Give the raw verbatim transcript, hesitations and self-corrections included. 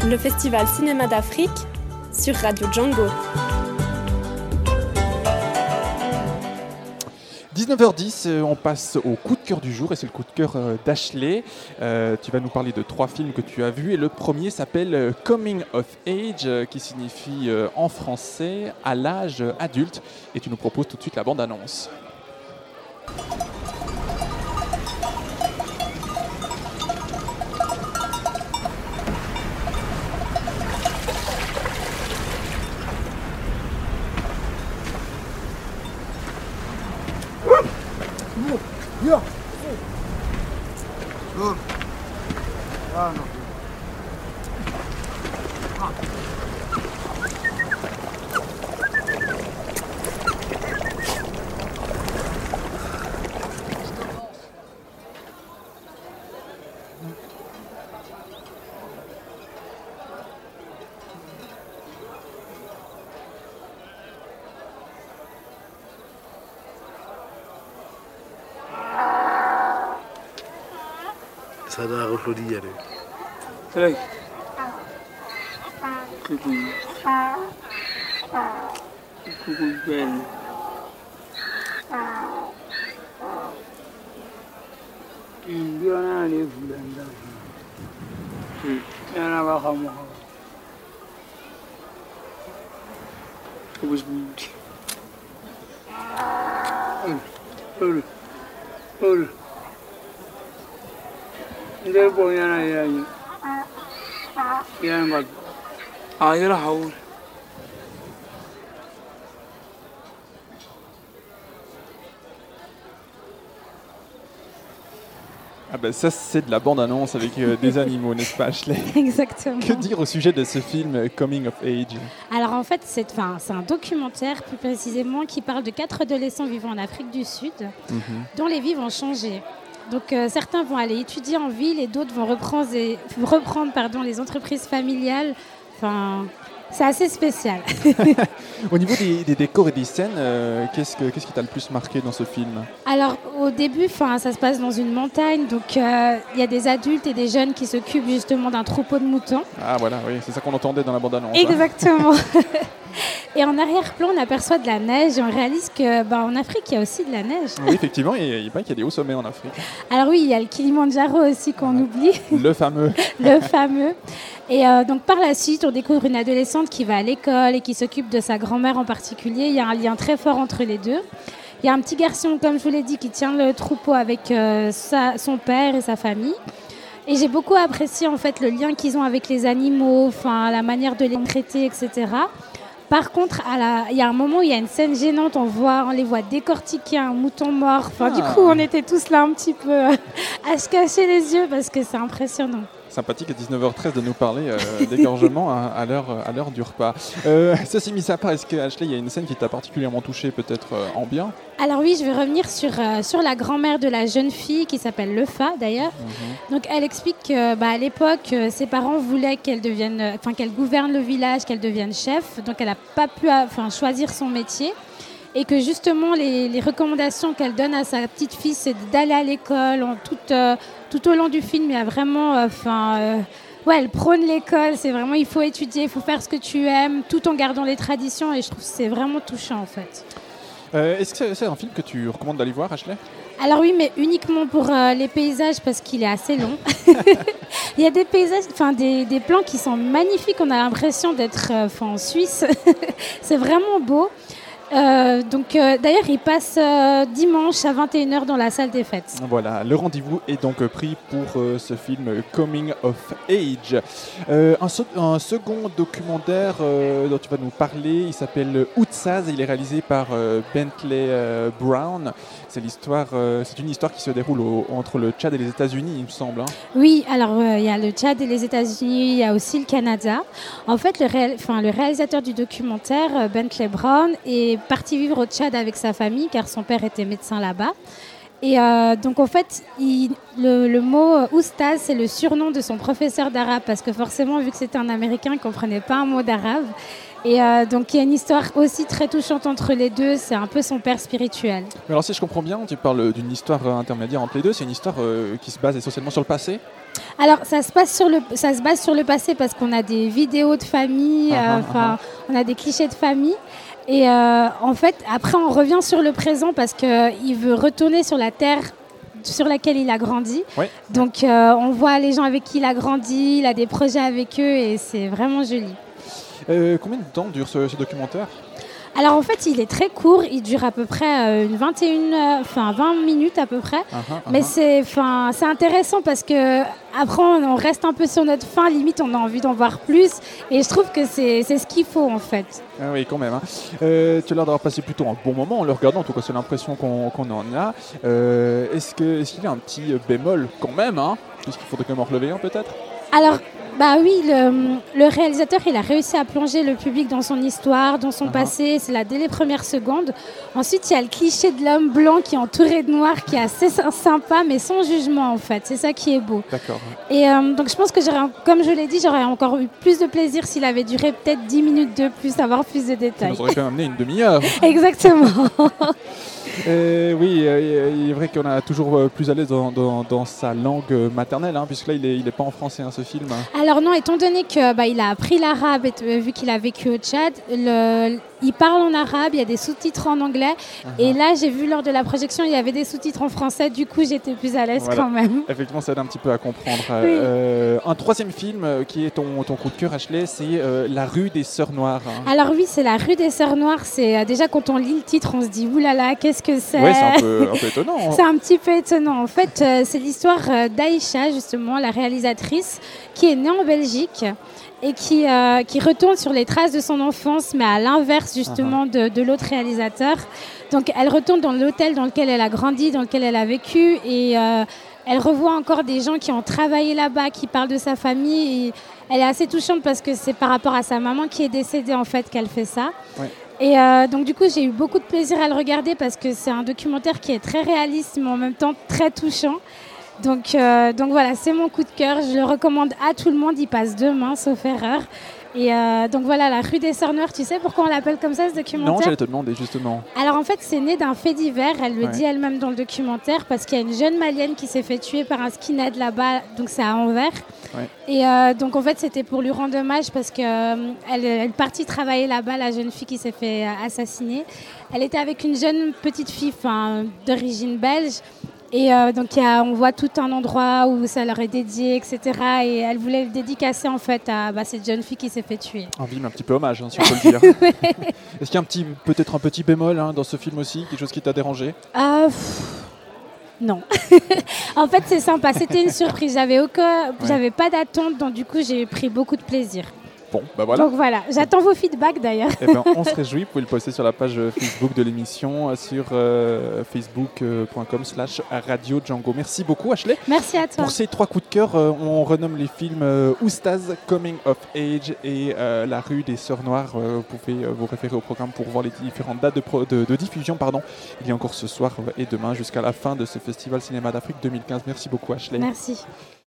le Festival Cinéma d'Afrique sur Radio Django. dix-neuf heures dix, on passe au coup de cœur du jour et c'est le coup de cœur d'Ashley. Euh, tu vas nous parler de trois films que tu as vus et le premier s'appelle Coming of Age qui signifie en français à l'âge adulte et tu nous proposes tout de suite la bande-annonce. Yeah. Oh. Ah non. Ah. Sada rotlo dia deh. Hey. Kuku. Kuku ben. Ndio na le vulanda. Hmm. Yana ba khamu. Kubus. Ol. Ol. Dia pun yana yana. Yana bag. Ah, yana haul. Ah ben ça c'est de la bande-annonce avec euh, des animaux, n'est-ce pas Ashley ? Exactement. Que dire au sujet de ce film Coming of Age ? Alors en fait c'est, enfin, c'est un documentaire plus précisément qui parle de quatre adolescents vivant en Afrique du Sud mm-hmm. dont les vies vont changer. Donc euh, certains vont aller étudier en ville et d'autres vont reprendre, et, reprendre pardon, les entreprises familiales. Enfin, c'est assez spécial. Au niveau des, des décors et des scènes, euh, qu'est-ce, que, qu'est-ce qui t'a le plus marqué dans ce film ? Alors au début, ça se passe dans une montagne, donc il euh, y a des adultes et des jeunes qui s'occupent justement d'un troupeau de moutons. Ah voilà, oui, c'est ça qu'on entendait dans la bande-annonce. Exactement. Hein. Et en arrière-plan, on aperçoit de la neige et on réalise qu'en bah, Afrique, il y a aussi de la neige. Oui, effectivement, il y, y a des hauts sommets en Afrique. Alors oui, il y a le Kilimandjaro aussi qu'on ouais. oublie. Le fameux. Le fameux. Et euh, donc par la suite, on découvre une adolescente qui va à l'école et qui s'occupe de sa grand-mère en particulier. Il y a un lien très fort entre les deux. Il y a un petit garçon, comme je vous l'ai dit, qui tient le troupeau avec euh, sa, son père et sa famille. Et j'ai beaucoup apprécié en fait le lien qu'ils ont avec les animaux, enfin la manière de les traiter, et cetera. Par contre, à la... il y a un moment où il y a une scène gênante, on, voit, on les voit décortiquer un mouton mort. Enfin, ah. Du coup, on était tous là un petit peu à se cacher les yeux parce que c'est impressionnant. Sympathique à dix-neuf heures treize de nous parler euh, d'égorgement à, à, l'heure, à l'heure du repas. Euh, ceci mis à part, est-ce que Ashley, il y a une scène qui t'a particulièrement touchée, peut-être euh, en bien ? Alors oui, je vais revenir sur, euh, sur la grand-mère de la jeune fille qui s'appelle Lefa d'ailleurs. Mm-hmm. Donc elle explique qu'à bah, l'époque, euh, ses parents voulaient qu'elle devienne, enfin qu'elle gouverne le village, qu'elle devienne chef. Donc elle n'a pas pu enfin, choisir son métier. Et que justement, les, les recommandations qu'elle donne à sa petite fille, c'est d'aller à l'école. En tout, euh, tout au long du film, il y a vraiment... Enfin, euh, ouais, elle prône l'école. C'est vraiment, il faut étudier, il faut faire ce que tu aimes, tout en gardant les traditions. Et je trouve que c'est vraiment touchant, en fait. Euh, est-ce que c'est, c'est un film que tu recommandes d'aller voir, Ashley ? Alors oui, mais uniquement pour euh, les paysages, parce qu'il est assez long. Il y a des paysages, enfin des, des plans qui sont magnifiques. On a l'impression d'être euh, en Suisse. C'est vraiment beau. Euh, donc, euh, d'ailleurs, il passe euh, dimanche à vingt et une heures dans la salle des fêtes. Voilà, le rendez-vous est donc pris pour euh, ce film Coming of Age. Euh, un, so- un second documentaire euh, dont tu vas nous parler, il s'appelle Outsaz, il est réalisé par euh, Bentley euh, Brown. C'est, l'histoire, euh, c'est une histoire qui se déroule au, entre le Tchad et les États-Unis, il me semble. Hein. Oui, alors il euh, y a le Tchad et les États-Unis, il y a aussi le Canada. En fait, le, réal- enfin, le réalisateur du documentaire, euh, Bentley Brown, est parti vivre au Tchad avec sa famille car son père était médecin là-bas. Et euh, donc en fait, il, le, le mot euh, oustaz, c'est le surnom de son professeur d'arabe parce que forcément, vu que c'était un Américain, il ne comprenait pas un mot d'arabe. Et euh, donc il y a une histoire aussi très touchante entre les deux, c'est un peu son père spirituel. Mais alors si je comprends bien, tu parles d'une histoire euh, intermédiaire entre les deux, c'est une histoire euh, qui se base essentiellement sur le passé? Alors ça se, passe sur le, ça se base sur le passé parce qu'on a des vidéos de famille, Ah, euh, ah, enfin, on a des clichés de famille. Et euh, en fait, après on revient sur le présent parce qu'il veut retourner sur la terre sur laquelle il a grandi. Ouais. Donc euh, on voit les gens avec qui il a grandi, il a des projets avec eux et c'est vraiment joli. Euh, combien de temps dure ce, ce documentaire? Alors en fait, il est très court, il dure à peu près euh, une vingt et une, enfin vingt minutes à peu près. Ah, ah, Mais ah. c'est, enfin, c'est intéressant parce que après on reste un peu sur notre faim, limite on a envie d'en voir plus. Et je trouve que c'est, c'est ce qu'il faut en fait. Ah oui, quand même. Hein. Euh, tu as l'air d'avoir passé plutôt un bon moment en le regardant, en tout cas c'est l'impression qu'on, qu'on en a. Euh, est-ce, que, est-ce qu'il y a un petit bémol quand même, hein, puisqu'il faudrait quand même en relever un peut-être? Alors, bah oui, le, le réalisateur, il a réussi à plonger le public dans son histoire, dans son Uh-huh. passé, c'est là dès les premières secondes. Ensuite, il y a le cliché de l'homme blanc qui est entouré de noir, qui est assez sy- sympa, mais sans jugement en fait. C'est ça qui est beau. D'accord. Et euh, donc je pense que j'aurais, comme je l'ai dit, j'aurais encore eu plus de plaisir s'il avait duré peut-être dix minutes de plus, avoir plus de Ça détails. nous aurait quand même amené une demi-heure. Exactement. Euh, oui, euh, il est vrai qu'on a toujours euh, plus à l'aise dans, dans, dans sa langue euh, maternelle, hein, puisque là il n'est il est pas en français hein, ce film. Alors non, étant donné que bah, il a appris l'arabe, et, euh, vu qu'il a vécu au Tchad, le, il parle en arabe, il y a des sous-titres en anglais. Uh-huh. Et là, j'ai vu lors de la projection, il y avait des sous-titres en français. Du coup, j'étais plus à l'aise Voilà. quand même. Effectivement, ça aide un petit peu à comprendre. Oui. Euh, un troisième film euh, qui est ton, ton coup de cœur, Ashley, c'est euh, La rue des Sœurs Noires. Hein. Alors oui, c'est la rue des Sœurs Noires. C'est euh, déjà quand on lit le titre, on se dit oulala, qu'est-ce que c'est? Ouais, c'est un peu, un peu étonnant. Hein. C'est un petit peu étonnant. En fait, euh, c'est l'histoire euh, d'Aïcha, justement, la réalisatrice, qui est née en Belgique et qui, euh, qui retourne sur les traces de son enfance, mais à l'inverse, justement, de, de l'autre réalisateur. Donc, elle retourne dans l'hôtel dans lequel elle a grandi, dans lequel elle a vécu, et euh, elle revoit encore des gens qui ont travaillé là-bas, qui parlent de sa famille. Et elle est assez touchante parce que c'est par rapport à sa maman qui est décédée, en fait, qu'elle fait ça. Ouais. Et euh, donc du coup j'ai eu beaucoup de plaisir à le regarder parce que c'est un documentaire qui est très réaliste mais en même temps très touchant. Donc, euh, donc voilà, c'est mon coup de cœur, je le recommande à tout le monde, il passe demain sauf erreur. Et euh, donc voilà, La rue des Sœurs Noires, tu sais pourquoi on l'appelle comme ça ce documentaire? Non, j'allais te demander justement. Alors en fait c'est né d'un fait divers, elle le Ouais. dit elle-même dans le documentaire, parce qu'il y a une jeune malienne qui s'est fait tuer par un skinhead là-bas, donc c'est à Anvers. Ouais. Et euh, donc en fait c'était pour lui rendre hommage parce qu'elle euh, elle est partie travailler là-bas, la jeune fille qui s'est fait euh, assassiner. Elle était avec une jeune petite fille d'origine belge. Et euh, donc y a, on voit tout un endroit où ça leur est dédié, et cetera. Et elle voulait le dédicacer en fait à bah, cette jeune fille qui s'est fait tuer. Un film un petit peu hommage, hein, si on peut le dire. Est-ce qu'il y a un petit, peut-être un petit bémol hein, dans ce film aussi, quelque chose qui t'a dérangé? Euh, pff, non. En fait, c'est sympa. C'était une surprise. J'avais aucun, j'avais pas d'attente, donc du coup, j'ai pris beaucoup de plaisir. Bon, bah voilà. Donc voilà. J'attends vos feedbacks d'ailleurs. Eh ben, on se réjouit, vous pouvez le poster sur la page Facebook de l'émission, sur euh, facebook point com slash radio Django. Merci beaucoup Ashley. Merci à toi. Pour ces trois coups de cœur, euh, on renomme les films euh, Oustaz, Coming of Age et euh, La rue des Sœurs Noires. Euh, vous pouvez euh, vous référer au programme pour voir les différentes dates de, pro- de, de diffusion. Pardon. Il y a encore ce soir et demain jusqu'à la fin de ce Festival Cinéma d'Afrique deux mille quinze. Merci beaucoup Ashley. Merci.